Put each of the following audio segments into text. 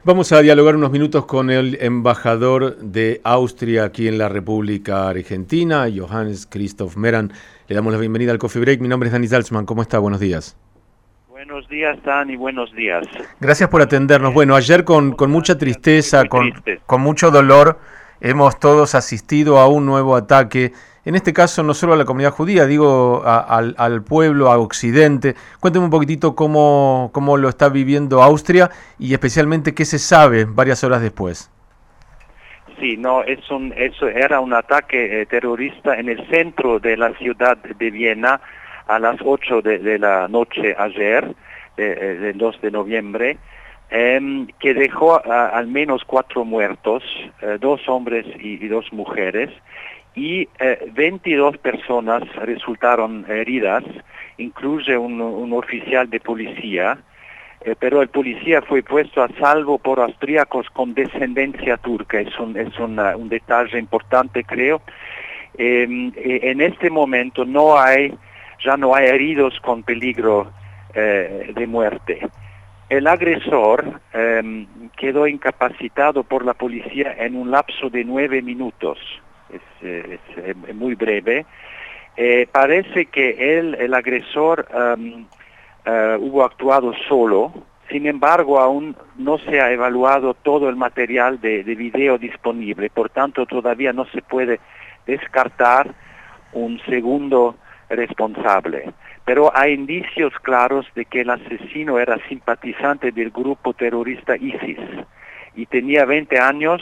Vamos a dialogar unos minutos con el embajador de Austria aquí en la República Argentina, Johannes Christoph Meran. Le damos la bienvenida al Coffee Break. Mi nombre es Dani Salzman. ¿Cómo está? Buenos días. Buenos días, Dani. Buenos días. Gracias por atendernos. Bueno, ayer con mucha tristeza, muy triste. con mucho dolor, hemos todos asistido a un nuevo ataque. En este caso, no solo a la comunidad judía, digo al pueblo, a Occidente. Cuénteme un poquitito cómo lo está viviendo Austria y especialmente qué se sabe varias horas después. Sí, no, eso era un ataque terrorista en el centro de la ciudad de Viena a las 8 de la noche ayer, del 2 de noviembre, que dejó al menos 4 muertos, 2 hombres y 2 mujeres, y 22 personas resultaron heridas, incluye un oficial de policía, pero el policía fue puesto a salvo por austríacos con descendencia turca. Es un detalle importante, creo. En este momento ya no hay heridos con peligro de muerte. El agresor quedó incapacitado por la policía en un lapso de 9 minutos. Es muy breve. Parece que el agresor hubo actuado solo. Sin embargo, aún no se ha evaluado todo el material de video disponible, por tanto todavía no se puede descartar un segundo responsable. Pero hay indicios claros de que el asesino era simpatizante del grupo terrorista ISIS y tenía 20 años,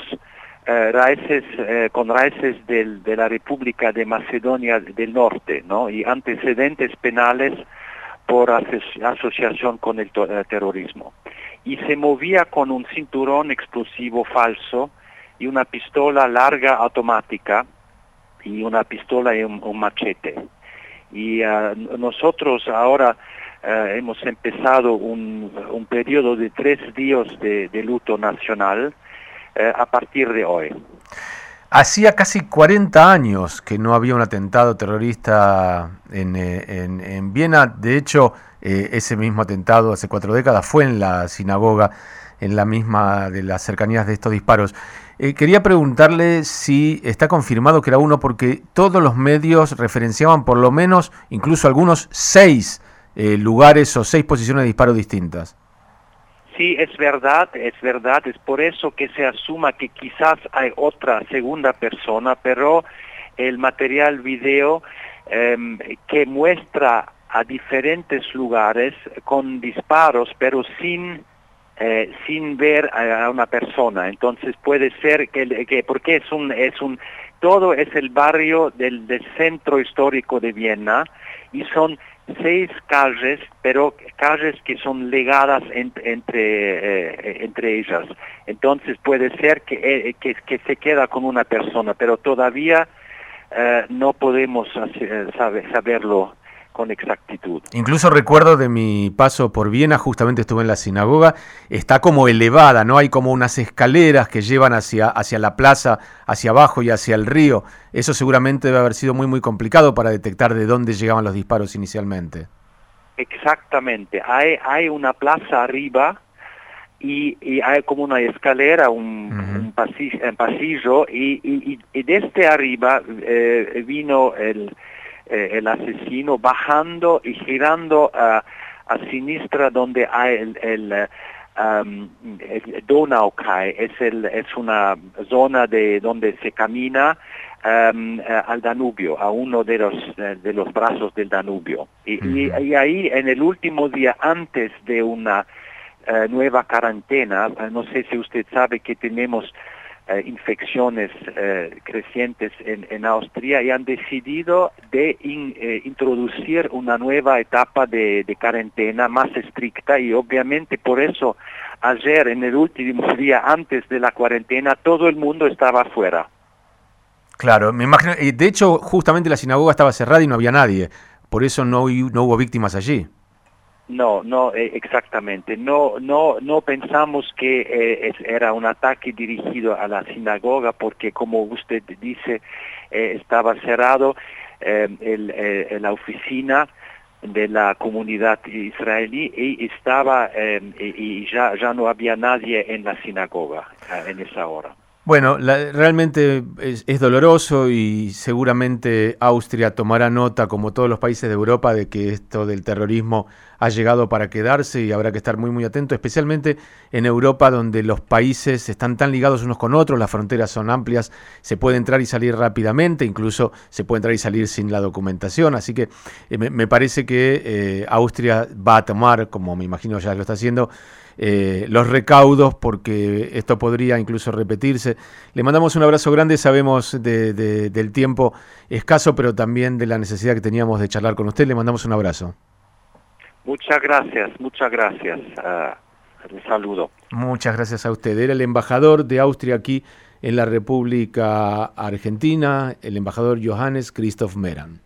con raíces de la República de Macedonia del Norte, ¿no? Y antecedentes penales por asociación con el terrorismo. Y se movía con un cinturón explosivo falso y una pistola larga automática y una pistola y un machete. Y nosotros ahora hemos empezado un periodo de 3 días de luto nacional a partir de hoy. Hacía casi 40 años que no había un atentado terrorista en Viena. De hecho, ese mismo atentado hace 4 décadas fue en la sinagoga, en la misma de las cercanías de estos disparos. Quería preguntarle si está confirmado que era uno, porque todos los medios referenciaban por lo menos, incluso algunos, 6 lugares o 6 posiciones de disparo distintas. Sí, es verdad, es por eso que se asuma que quizás hay otra segunda persona, pero el material video que muestra a diferentes lugares con disparos, pero sin ver a una persona. Entonces puede ser que porque todo es el barrio del centro histórico de Viena y son 6 calles, pero calles que son ligadas entre ellas. Entonces puede ser que se queda con una persona, pero todavía no podemos saberlo con exactitud. Incluso recuerdo de mi paso por Viena, justamente estuve en la sinagoga, está como elevada, ¿no? Hay como unas escaleras que llevan hacia la plaza, hacia abajo y hacia el río. Eso seguramente debe haber sido muy, muy complicado para detectar de dónde llegaban los disparos inicialmente. Exactamente. Hay una plaza arriba y hay como una escalera, un pasillo y desde arriba vino el asesino bajando y girando a sinistra donde hay el Donaukai, es una zona donde se camina al Danubio, a uno de los brazos del Danubio. Y ahí en el último día antes de una nueva cuarentena, no sé si usted sabe que tenemos infecciones crecientes en Austria y han decidido de introducir una nueva etapa de cuarentena más estricta y obviamente por eso ayer en el último día antes de la cuarentena todo el mundo estaba afuera. Claro, me imagino, de hecho justamente la sinagoga estaba cerrada y no había nadie, por eso no hubo víctimas allí. No, exactamente. No pensamos que era un ataque dirigido a la sinagoga porque, como usted dice, estaba cerrado la oficina de la comunidad israelí y estaba y ya no había nadie en la sinagoga en esa hora. Bueno, realmente es doloroso y seguramente Austria tomará nota, como todos los países de Europa, de que esto del terrorismo ha llegado para quedarse y habrá que estar muy muy atento, especialmente en Europa, donde los países están tan ligados unos con otros, las fronteras son amplias, se puede entrar y salir rápidamente, incluso se puede entrar y salir sin la documentación, así que me parece que Austria va a tomar, como me imagino ya lo está haciendo, los recaudos, porque esto podría incluso repetirse. Le mandamos un abrazo grande, sabemos del tiempo escaso, pero también de la necesidad que teníamos de charlar con usted. Le mandamos un abrazo. Muchas gracias. Un saludo. Muchas gracias a usted. Era el embajador de Austria aquí en la República Argentina, el embajador Johannes Christoph Meran.